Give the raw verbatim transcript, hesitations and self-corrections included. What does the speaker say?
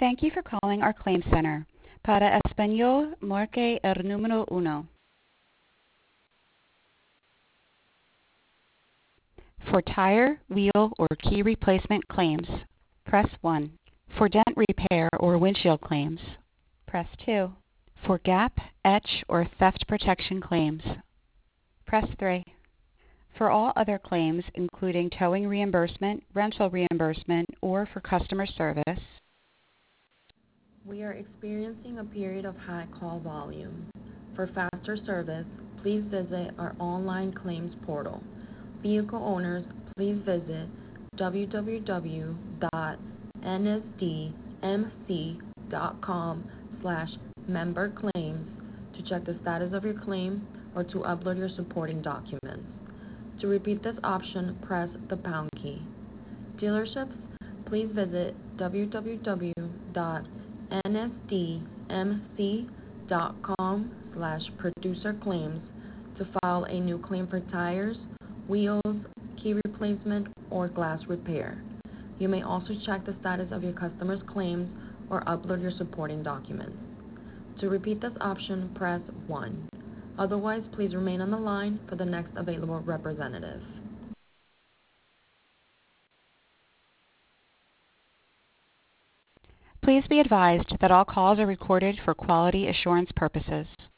Thank you for calling our claim center. Para español, marque el número uno. For tire, wheel, or key replacement claims, press one. For dent repair or windshield claims, press two. For gap, etch, or theft protection claims, press three. For all other claims, including towing reimbursement, rental reimbursement, or for customer service, we are experiencing a period of high call volume. For faster service, please visit our online claims portal. Vehicle owners, please visit w w w dot n s d m c dot com slash member claims to check the status of your claim or to upload your supporting documents. To repeat this option, press the pound key. Dealerships, please visit w w w dot n s d m c dot com slash producer claims to file a new claim for tires, wheels, key replacement, or glass repair. You may also check the status of your customer's claims or upload your supporting documents. To repeat this option, press one. Otherwise, please remain on the line for the next available representative. please be advised that all calls are recorded for quality assurance purposes.